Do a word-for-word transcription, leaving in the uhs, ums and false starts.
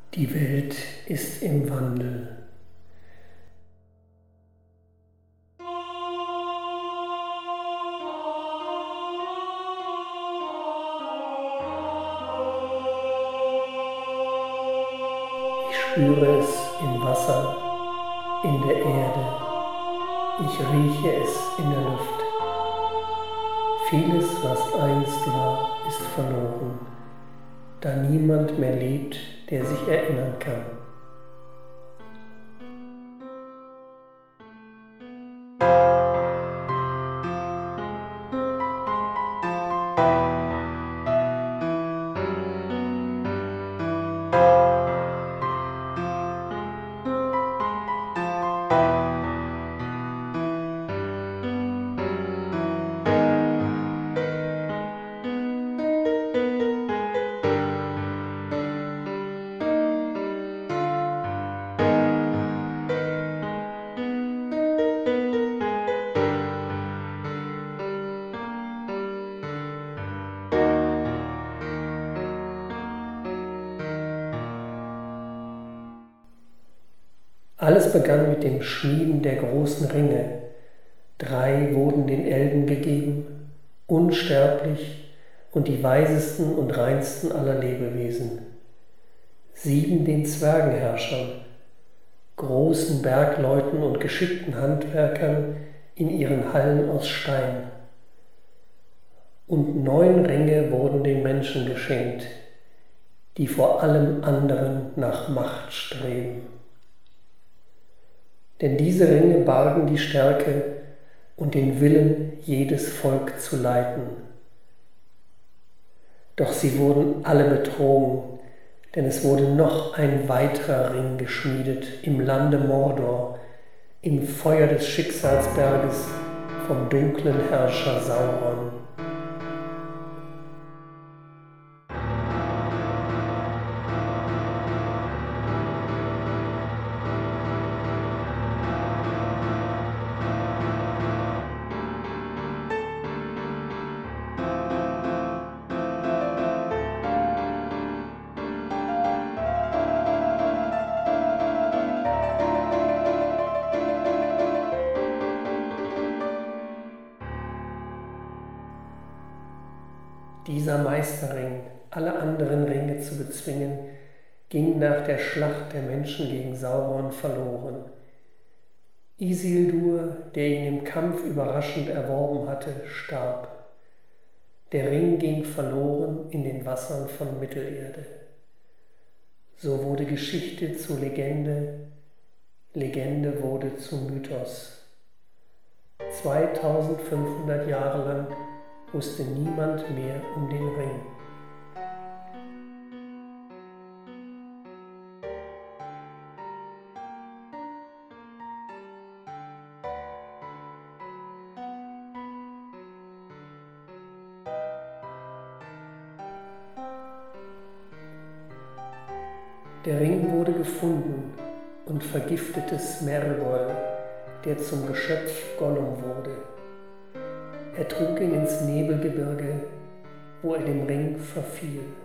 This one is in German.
Die Welt ist im Wandel. Ich spüre es im Wasser, in der Erde. Ich rieche es in der Luft. Vieles, was einst war, ist verloren, da niemand mehr lebt, der sich erinnern kann. Alles begann mit dem Schmieden der großen Ringe. Drei wurden den Elben gegeben, unsterblich und die weisesten und reinsten aller Lebewesen. Sieben den Zwergenherrschern, großen Bergleuten und geschickten Handwerkern in ihren Hallen aus Stein. Und neun Ringe wurden den Menschen geschenkt, die vor allem anderen nach Macht streben. Denn diese Ringe bargen die Stärke und den Willen, jedes Volk zu leiten. Doch sie wurden alle betrogen, denn es wurde noch ein weiterer Ring geschmiedet im Lande Mordor, im Feuer des Schicksalsberges vom dunklen Herrscher Sauron. Dieser Meisterring, alle anderen Ringe zu bezwingen, ging nach der Schlacht der Menschen gegen Sauron verloren. Isildur, der ihn im Kampf überraschend erworben hatte, starb. Der Ring ging verloren in den Wassern von Mittelerde. So wurde Geschichte zu Legende, Legende wurde zu Mythos. zweitausendfünfhundert Jahre lang wusste niemand mehr um den Ring. Der Ring wurde gefunden und vergiftete Smergol, der zum Geschöpf Gollum wurde. Er trug ihn ins Nebelgebirge, wo er dem Ring verfiel.